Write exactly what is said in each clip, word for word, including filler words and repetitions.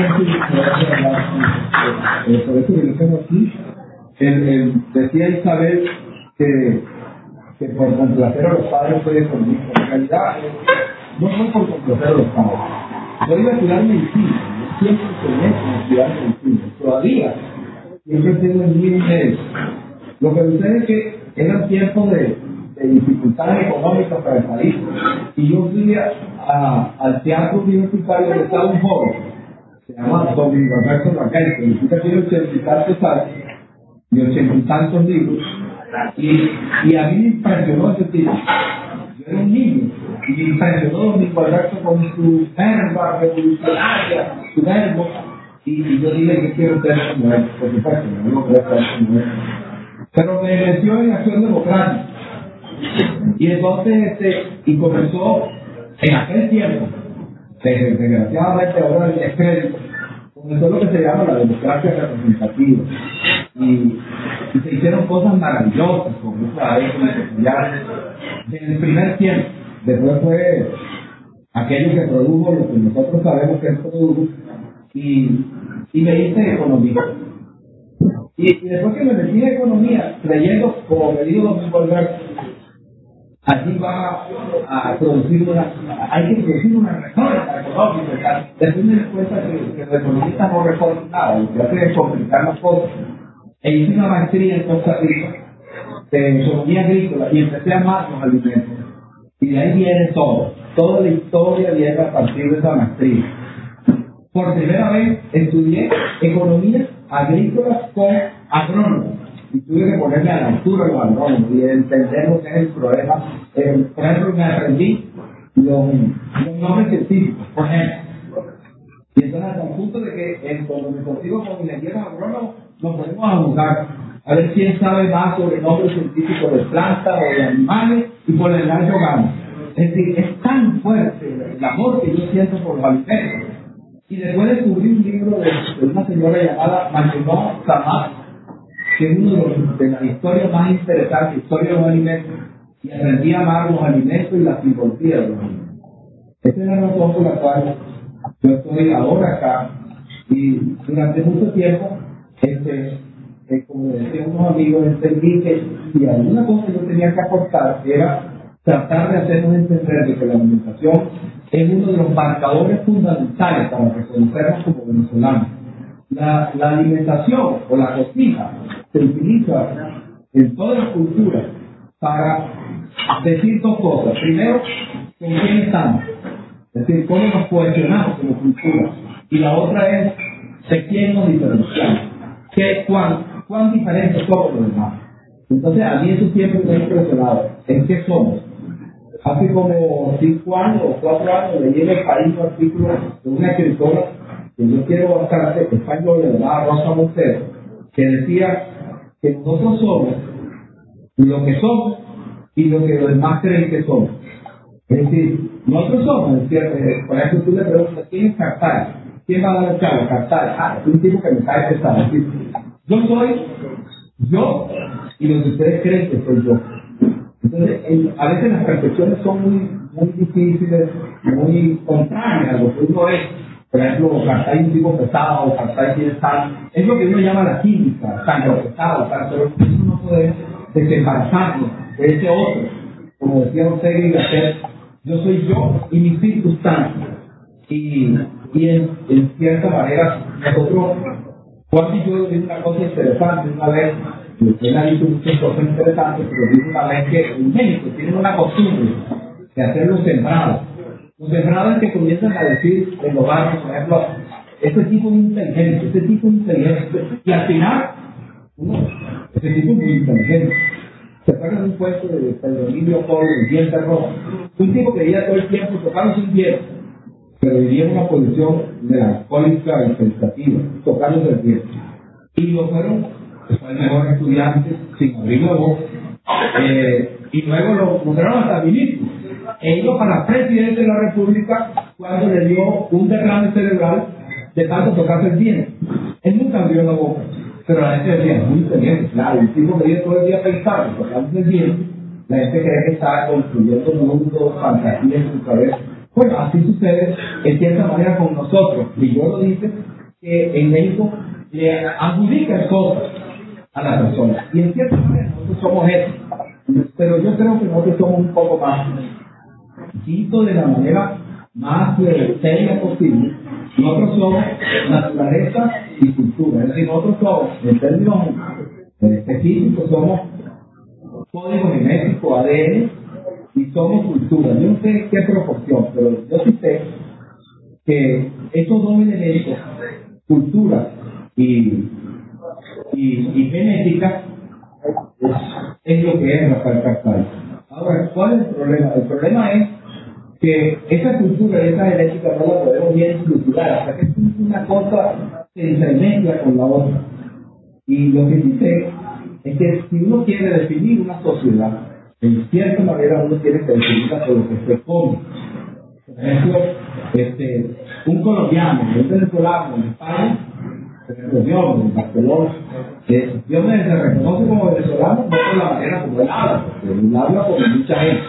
Eh, por eso que yo tengo aquí, el, el, decía Isabel que, que por complacer a los padres soy economista. En realidad, no fue por complacer a los padres. Yo iba a estudiar medicina, yo siempre soñé con estudiar medicina. Todavía, siempre tengo en mí un medio. Lo que sucede es que eran tiempos de, de dificultades económicas para el país. Y yo fui a, a, al teatro universitario donde estaba un joven, se llama Domingo Alberto Raquel, que necesita tiene ochenta y tantos años y ochenta y tantos libros. Y, y a mí me impresionó ese tipo. Yo era un niño y me impresionó Domingo Alberto con su verba revolucionaria, su verbo. Y, y yo dije que quiero ser como él, por supuesto, no lo voy a ser como él. Pero me metió en Acción Democrática. Y entonces, este, y comenzó en aquel tiempo, desgraciadamente ahora el descrédito, comenzó lo que se llama la democracia representativa. Y, y se hicieron cosas maravillosas con esa ya desde el primer tiempo. Después fue aquello que produjo lo que nosotros sabemos que es produjo, y, y me hice economista. Y, y después que me metí en economía, creyendo, como me dijo Domingo Alberto, allí va a producir una, hay que producir una reforma económica. Después me di cuenta que, que los economistas no reforman nada, lo que hacen es complicar las cosas. E hice una maestría en Costa Rica de economía agrícola y empecé a amar los alimentos. Y de ahí viene todo. Toda la historia viene a partir de esa maestría. Por primera vez estudié economía agrícola con agrónomos. Y tuve que ponerme a la altura de los agrónomos y entender lo que es el problema. Eh, por ejemplo, me aprendí los, los nombres científicos, por ejemplo. Y entonces hasta el punto de que eh, cuando me consigo con ingenieros agrónomos, nos ponemos a jugar. A ver quién sabe más sobre nombres científicos de plantas o de animales, y por el lado yo gano. Es decir, es tan fuerte el amor que yo siento por los alimentos. Y después descubrí un libro de, de una señora llamada Manuel Samad, que es uno de, los, de las historias más interesantes, historia de los alimentos, y aprendí a amar los alimentos y la simbología de los alimentos. Esa es la razón por la cual yo estoy ahora acá, y durante mucho tiempo, este, eh, como decían unos amigos, entendí que si alguna cosa yo tenía que aportar era tratar de hacernos entender de que la alimentación es uno de los marcadores fundamentales para reconocernos como venezolanos. La, la alimentación o la cocina se utiliza en todas las culturas para decir dos cosas. Primero, con quién estamos, es decir, cómo nos cohesionamos como cultura. Y la otra es de quién nos diferenciamos, ¿Qué, cuán, cuán diferentes somos los demás. Entonces, a mí eso siempre me ha impresionado. ¿En qué somos? Hace como cinco años o cuatro años leí en El País un artículo de una escritora que yo quiero bastante, española, llamada Rosa Montero, que decía que nosotros somos lo que somos y lo que los demás creen que somos. Es decir, nosotros somos, eh, por ejemplo, tú le preguntas, ¿quién es Cartay? ¿Quién va a dar el chavo? Cartay. Ah, es un tipo que me cae pesado. Es decir, yo soy yo y lo que ustedes creen que soy yo. Entonces, en, a veces las percepciones son muy, muy difíciles, muy contrarias a lo que uno es. Por ejemplo, Cartay es un tipo pesado, Cartay tiene tal. Es lo que uno llama la química, sangre pesado, tal, pero eso no puede desembarazarnos de ese otro. Como decía Ortega y Gasset, yo soy yo y mis circunstancias. Y, y en, en cierta manera, nosotros, Juan y yo vimos una cosa interesante una vez. Usted ha dicho muchas cosas interesantes, pero dice una vez que en México tienen una costumbre de hacer los sembrados. Los sembrados que comienzan a decir en los barrios, por ejemplo, este tipo es inteligente, este tipo es inteligente. Y al final, uno, este tipo es muy inteligente. Se acuerdan de un puesto de Pedro Emilio Polo, el diente rojo. Un tipo que vivía todo el tiempo tocando sin dientes, pero vivía en una posición melancólica y pensativa, tocándose el diente. Y lo fueron fue el mejor estudiante sin abrir la boca, eh, y luego lo nombraron hasta ministro. E iba para presidente de la República cuando le dio un derrame cerebral de tanto tocarse el diente. Él nunca abrió la boca, pero la gente decía, muy inteligente, claro, un tipo que vive todo el día pensando, tocándose el diente. La gente cree que está construyendo mundos, fantasías en su cabeza. Bueno, así sucede en cierta manera con nosotros. Y yo lo dice que en México le adjudican cosas a la persona. Y en cierta manera nosotros somos eso. Pero yo creo que nosotros somos un poco más. Quito de la manera más eh, seria posible. Nosotros somos naturaleza y cultura. Es decir, nosotros somos, en términos eh, específicos, somos código genético, A D N, y somos cultura. Yo no sé qué proporción, pero yo sí sé que estos dos elementos, cultura y, y, y genética, es, es lo que es Rafael Cartay. Ahora, ¿cuál es el problema? El problema es que esa cultura y esa genética no la podemos bien estructurar, hasta que una cosa se intermedia con la otra. Y lo que sí sé es que si uno quiere definir una sociedad, en cierta manera uno tiene que definirla por lo que se come. Por ejemplo, este, un colombiano, un venezolano en España, por ejemplo, yo en Barcelona, eh, yo me reconoce como venezolano no por la manera como él habla, porque él habla como mucha gente.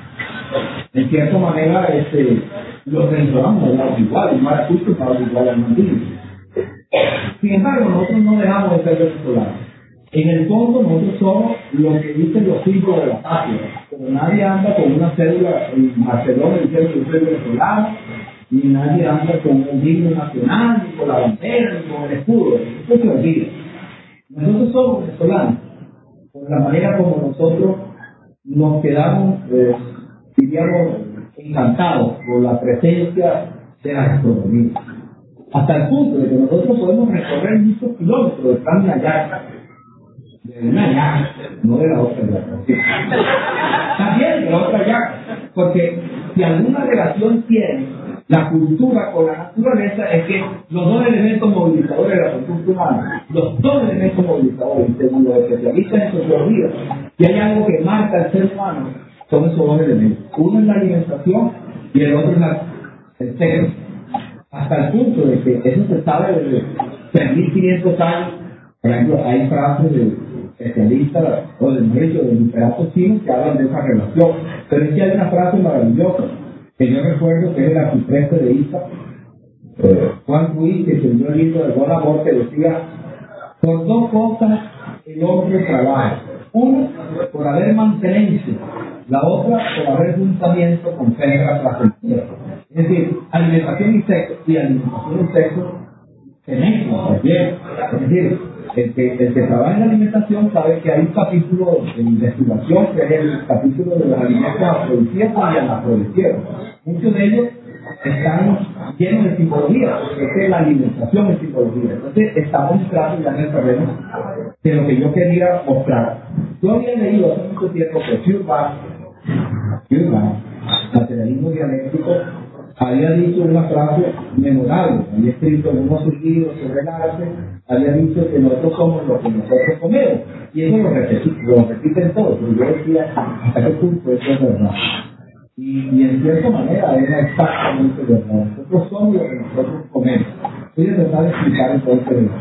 En cierta manera, este, los venezolanos hablamos igual, y Maracucho habla igual al mandino. Sin embargo, nosotros no dejamos de ser venezolanos. En el fondo, nosotros somos lo que dicen los hijos de la patria. Pero nadie anda con una cédula en Barcelona diciendo que yo soy venezolano, ni nadie anda con un himno nacional, ni con la bandera, ni con el escudo. Eso se olvida. Nosotros somos venezolanos, por la manera como nosotros nos quedamos, eh, diríamos, encantados por la presencia de la gastronomía. Hasta el punto de que nosotros podemos recorrer muchos kilómetros de San Yaca, de una yaca, no de la otra yaca. También de la otra yaca, porque si alguna relación tiene la cultura con la naturaleza es que los dos elementos movilizadores de la cultura humana, los dos elementos movilizadores, según los especialistas en sociología, y hay algo que marca al ser humano, son esos dos elementos. Uno es la alimentación y el otro es la, el sexo. Hasta el punto de que eso se sabe desde tres mil quinientos años. Por ejemplo, hay frases de especialistas o de médicos de literatos chinos que hablan de esa relación. Pero es que hay una frase maravillosa que yo recuerdo que es el arcipreste de Isa, eh, Juan Ruiz, que escribió el libro de Buen Amor, que decía: por dos cosas el hombre trabaja. Una, por haber mantenencia. La otra, por haber juntamiento con férrea placentera. Es decir, alimentación y sexo, y alimentación y sexo se mezclan también. Es decir, el que, el que trabaja en la alimentación sabe que hay un capítulo de investigación que es el capítulo de los alimentos afrodisíacos y anafrodisíacos. Muchos de ellos están llenos de simbología, porque es la alimentación es simbología. Entonces, estamos entrando ya en el terreno de lo que yo quería mostrar. Yo había leído hace mucho tiempo que Feuerbach, Feuerbach, materialismo dialéctico, había dicho una frase memorable, había escrito en uno de sus libros sobre el arte, había dicho que nosotros somos lo que nosotros comemos, y eso lo repiten, lo repiten todos, pero yo decía, ¿hasta qué punto eso es verdad? Y, y en cierta manera era exactamente verdad, nosotros somos lo que nosotros comemos. Voy a tratar de explicar entonces eso.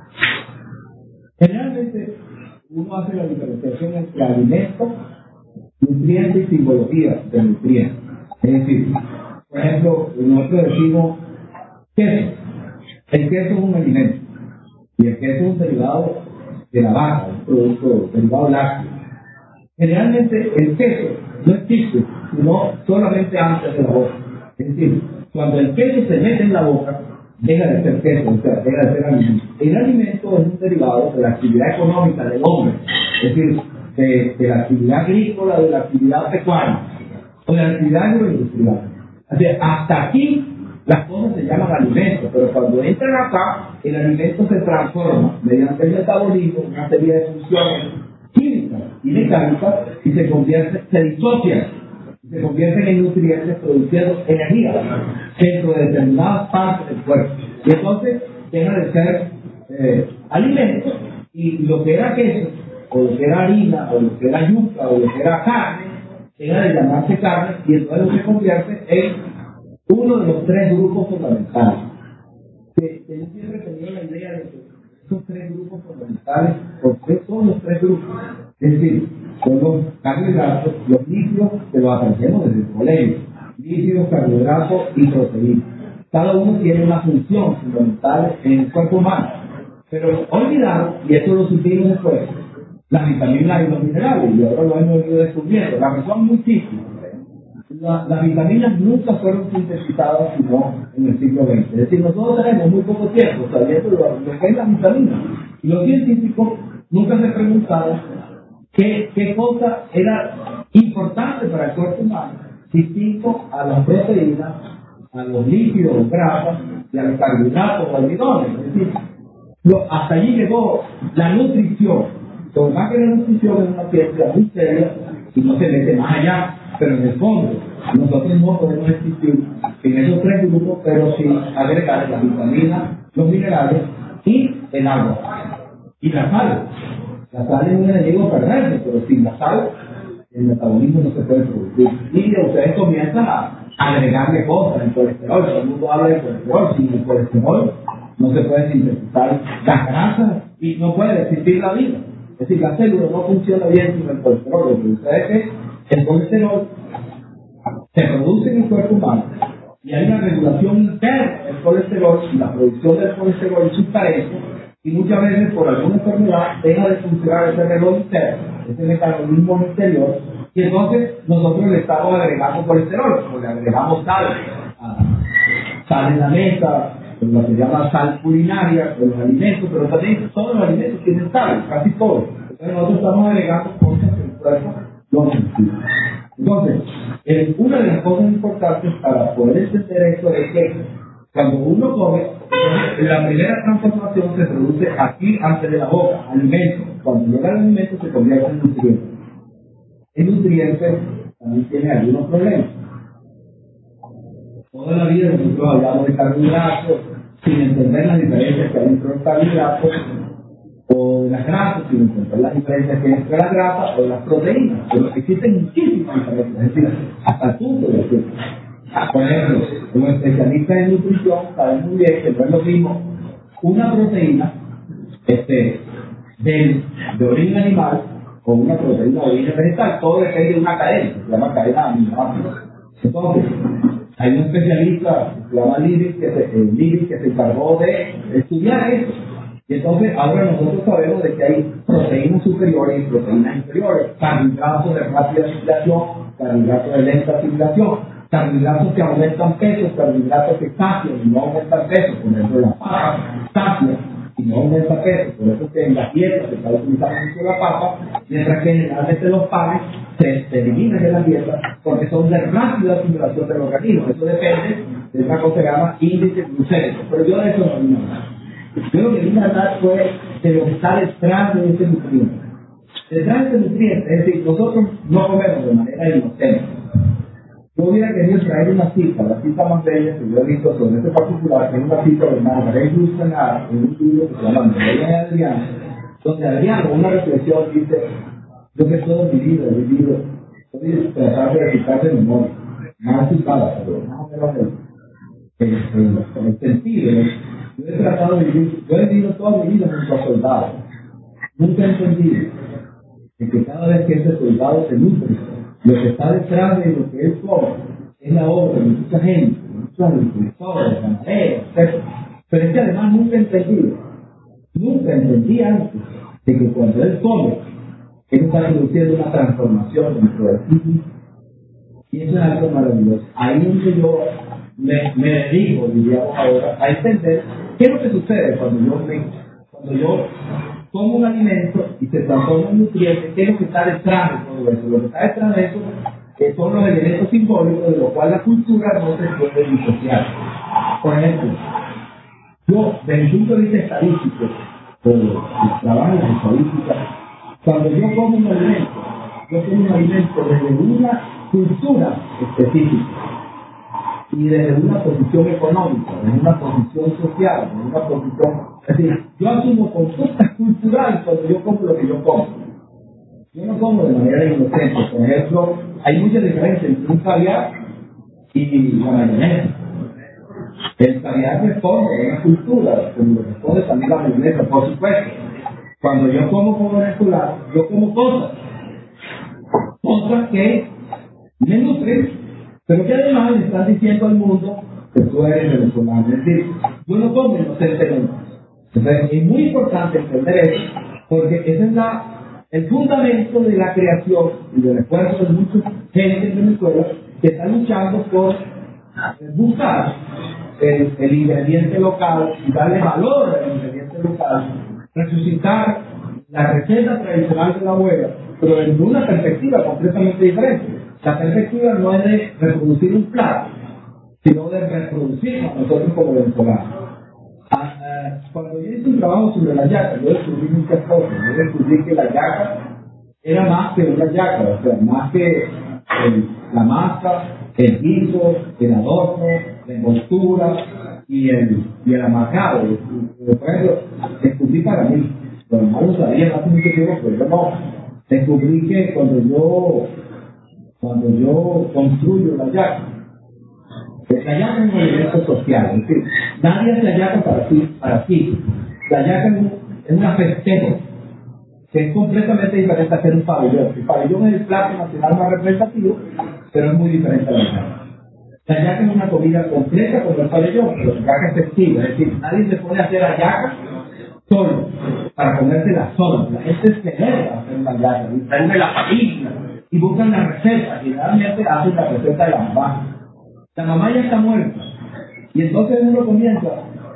Generalmente uno hace la diferenciación entre alimento, nutriente y simbología de nutriente. Es decir, por ejemplo, nosotros decimos queso. El queso es un alimento y el queso es un derivado de la vaca, un producto derivado lácteo. Generalmente el queso no existe, sino solamente antes de la boca. Es decir, cuando el queso se mete en la boca, deja de ser queso, o sea, deja de ser alimento. El alimento es un derivado de la actividad económica del hombre, es decir, de, de la actividad agrícola, de la actividad pecuaria, o de la actividad agroindustrial. O sea, hasta aquí las cosas se llaman alimentos, pero cuando entran acá, el alimento se transforma mediante el metabolismo, una serie de funciones químicas y mecánicas, y se convierte, se disocian, se convierten en nutrientes produciendo energía dentro de determinadas partes del cuerpo. Y entonces deja de ser eh, alimentos, y lo que era queso, o lo que era harina, o lo que era yuca, o lo que era carne, deja de llamarse carne, y entonces se convierte en uno de los tres grupos fundamentales. Que, que yo siempre he tenido la idea de que esos tres grupos fundamentales, ¿por qué son los tres grupos? Es decir, son los carbohidratos, los líquidos, que los aprendemos desde el colegio, lípidos, carbohidratos y proteínas. Cada uno tiene una función fundamental en el cuerpo humano. Pero olvidamos, y esto lo supimos después, las vitaminas y los minerales, y ahora lo hemos ido descubriendo. La razón es muy simple. La, las vitaminas nunca fueron sintetizadas sino en el siglo veinte. Es decir, nosotros tenemos muy poco tiempo sabiendo lo, lo que es las vitaminas. Y los científicos nunca se preguntaron qué, qué cosa era importante para el cuerpo humano, distinto a las proteínas, a los lípidos, grasas y a los carbohidratos o almidones. Es decir, lo, hasta allí llegó la nutrición. Por más que la nutrición es una ciencia muy seria y no se mete más allá, pero en el fondo nosotros no podemos existir en esos tres grupos, pero sin agregar las vitaminas, los minerales y el agua. Y la sal. La sal es un enemigo perverso, pero sin la sal el metabolismo no se puede producir. Y ustedes comienzan a agregarle cosas, el colesterol. Todo el mundo habla de colesterol. Sin el colesterol no se puede sintetizar las grasas y no puede existir la vida. Es decir, la célula no funciona bien sin el colesterol. Lo que sucede es que el colesterol se produce en el cuerpo humano y hay una regulación interna del colesterol y la producción del colesterol y sus carencias, y muchas veces por alguna enfermedad deja de funcionar ese reloj interno, ese mecanismo interior, y entonces nosotros le estamos agregando colesterol, o le agregamos sal, sal en la mesa, lo que se llama sal culinaria, en los alimentos, pero también todos los alimentos tienen sal, casi todos. Entonces nosotros estamos agregando cosas que el cuerpo no necesita. Entonces, eh, una de las cosas importantes para poder entender esto es que cuando uno come, la primera transformación se produce aquí antes de la boca, alimento. Cuando llega el alimento se convierte en nutriente. El nutriente también tiene algunos problemas. Toda la vida nosotros hablamos de carbohidratos sin entender las diferencias que hay entre los carbohidratos o de las grasas, sin entender las diferencias que hay entre las grasas o de las proteínas. Pero existen muchísimas diferencias, es decir, hasta el punto de que, por ejemplo, como especialistas en nutrición saben muy bien que no es lo mismo una proteína este, de, de origen animal o una proteína de origen vegetal. Todo depende de una cadena, se llama cadena aminoácidos. Entonces, hay un especialista que se llama Liebig que se, eh, Liebig, que se encargó de estudiar eso. Y entonces ahora nosotros sabemos de que hay proteínas superiores y proteínas inferiores, carbohidratos de rápida asimilación, carbohidratos de lenta asimilación, carbohidratos que aumentan peso, carbohidratos que sacian y no aumentan peso, por ejemplo la papa sacia y no aumenta peso, por eso que en las dietas se está utilizando mucho la papa, mientras que generalmente los panes se, se eliminan de las dietas porque son de rápida asimilación del organismo. Eso depende de una cosa que se llama índice glucémico, pero yo de eso no vine a hablar. Yo lo que vine a hablar fue de lo que está detrás de ese nutriente. Detrás de ese nutriente, es decir, nosotros no comemos de manera inocente. Yo hubiera querido traer una cita, la cita más bella que yo he visto sobre este particular, que es una cita de Margaret Yourcenar, en un libro que se llama Memoria de Adriano, donde Adriano, en una reflexión, dice: yo que toda mi vida he vivido, estoy tratando de citar de memoria, más citada, pero más o menos en el, el, el, el sentido. Yo he tratado de vivir, yo he vivido toda mi vida junto a soldados. Nunca he entendido de que cada vez que ese soldado se nutre, lo que está detrás de lo que él come es la obra de mucha gente, de muchos agricultores, ganaderos, etcétera. Pero es que además nunca he entendido, nunca entendí antes de que cuando él come, él está produciendo una transformación dentro de sí. Y eso es algo maravilloso. Ahí es donde yo me, me dedico, diríamos ahora, a entender qué es lo que sucede cuando yo, me, cuando yo como un alimento y se transforma en nutrientes, qué es lo que está detrás de todo eso. Lo que está detrás de eso que son los elementos simbólicos de los cuales la cultura no se puede disociar. Por ejemplo, yo, desde el punto de vista estadístico, o trabajo en estadística, cuando yo como un alimento, yo como un alimento desde una cultura específica y desde una posición económica, desde una posición social, desde una posición... Es decir, yo asumo conductas culturales cuando yo como lo que yo como. Yo no como de manera inocente. Por ejemplo, hay mucha diferencia entre un caviar y la mayonesa. El caviar responde a una cultura, como responde también la mayonesa, por supuesto. Cuando yo como como venezolano, yo como cosas. Cosas que me nutren pero que además le están diciendo al mundo que tú eres venezolano. Es decir, yo no como inocentemente. Entonces, es muy importante entender eso, porque ese es la, el fundamento de la creación y del esfuerzo de mucha gente en Venezuela que está luchando por buscar el, el ingrediente local y darle valor al ingrediente local, resucitar la receta tradicional de la abuela, pero desde una perspectiva completamente diferente. La perspectiva no es de reproducir un plato, sino de reproducirnos nosotros como venezolanos. Ah, ah, cuando yo hice un trabajo sobre la yaca, yo descubrí muchas cosas. Yo descubrí que la yaca era más que una yaca, o sea, más que el, la masa, el guiso, el adorno, la envoltura y el, y el amargado. Por ejemplo, descubrí para mí, lo demás lo sabía hace mucho tiempo, pero yo no. Descubrí que cuando yo, cuando yo construyo la yaca, la yaca es un elemento social, es decir, nadie hace la yaca para sí, para sí. La yaca es, un, es una festejo que es completamente diferente a hacer un pabellón. El pabellón es el plato nacional más representativo, pero es muy diferente a la yaca. La yaca es una comida completa como el pabellón, pero la yaca es festiva, es decir, nadie se pone a hacer la yaca solo, para comérsela solo. La gente se celebra hacer la yaca, y traen la familia, y buscan la receta, y realmente hacen la receta de la mamá. La mamá ya está muerta, y entonces uno comienza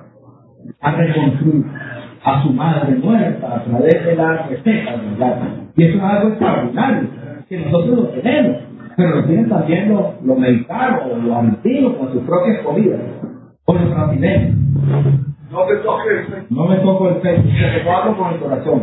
a reconstruir a su madre muerta a través de la receta de la yaca. Y eso es algo extraordinario, que nosotros lo tenemos, pero lo tienen también los, los mexicanos, los argentinos, con sus propias comidas, o los brasileños. No me toque el pecho. No me toco el pecho, se lo hago con el corazón.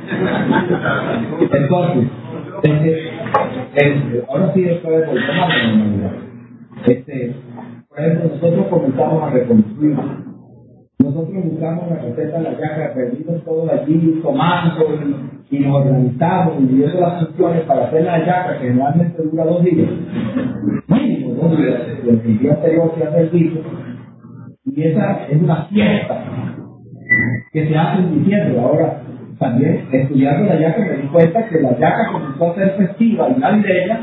Entonces, este, este, ahora sí después de volver a la normalidad. Este, por ejemplo, nosotros comenzamos a reconstruir. Nosotros buscamos la receta de la yaca, perdimos todos allí, tomando y, y nos organizamos, y viendo las funciones para hacer la yaca, que generalmente dura dos días. Mínimo dos días, el día anterior se hace el guiso. Y esa es una fiesta que se hace en diciembre. Ahora, también estudiando la yaca me di cuenta que la yaca comenzó a ser festiva y navideña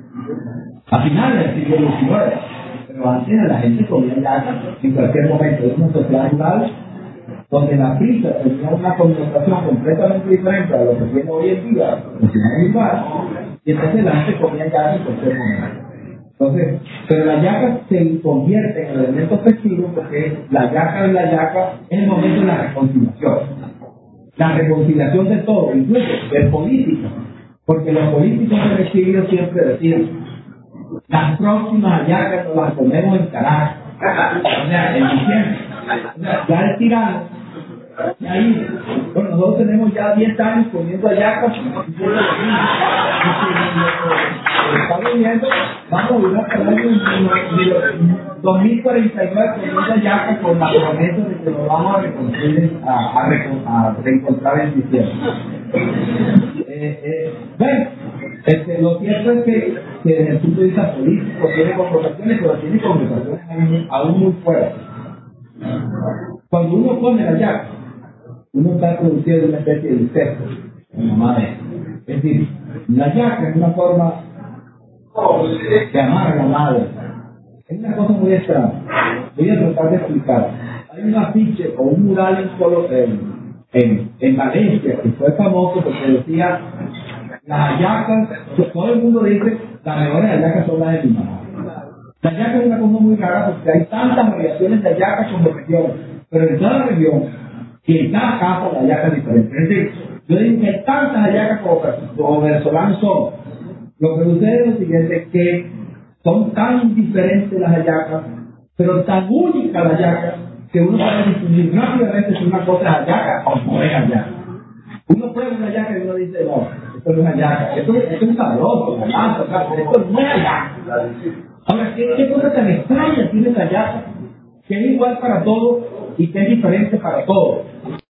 a finales del siglo diecinueve. Pero antes la gente comía yaca en cualquier momento. Es una sociedad rural donde la pizza tenía una connotación completamente diferente a lo que tiene hoy en día, la sociedad rural, y entonces la gente comía yaca en cualquier momento. Entonces, pero la yaca se convierte en el elemento festivo porque la yaca y la yaca es el momento de la reconciliación. La reconciliación de todo, incluso de política. Porque los políticos del exilio siempre decían, las próximas yacas nos las comemos en Caracas. O sea, en diciembre. O sea, ya el tirano, y ahí, bueno, nosotros tenemos ya diez años comiendo hallacas, estamos viendo, vamos a durar hasta el año dos mil cuarenta y nueve comiendo hallacas con la promesa de que nos vamos a reconstruir, a, a, a reencontrar en diciembre. Eh, eh, bueno, este, lo cierto es que, que desde el punto de vista político tiene conversaciones, pero tiene conversaciones aún, aún muy fuertes. Cuando uno come la yaca, uno está produciendo una especie de insecto en la madre. Es decir, la yaca es una forma de amar a la madre. Es una cosa muy extraña. Voy a tratar de explicar. Hay un afiche o un mural en, solo, en, en, en Valencia que fue famoso porque decía las hallacas, todo el mundo dice las mejores hallacas son las de mi mamá. La hallaca es una cosa muy rara porque hay tantas variaciones de hallacas como regiones, pero en cada región y en cada casa la hallaca es diferente. Es decir, yo digo que hay tantas hallacas como, como venezolanos somos. Lo que sucede es lo siguiente, que son tan diferentes las hallacas, pero tan únicas las hallacas, que uno puede distinguir rápidamente si una cosa es hallaca o no es hallaca. Uno prueba una hallaca y uno dice, no, esto no es hallaca, esto, esto es sabroso, la masa, esto no es hallaca. Ahora, ¿qué, qué cosa tan extraña tiene esta hallaca? Que es igual para todos y que es diferente para todos.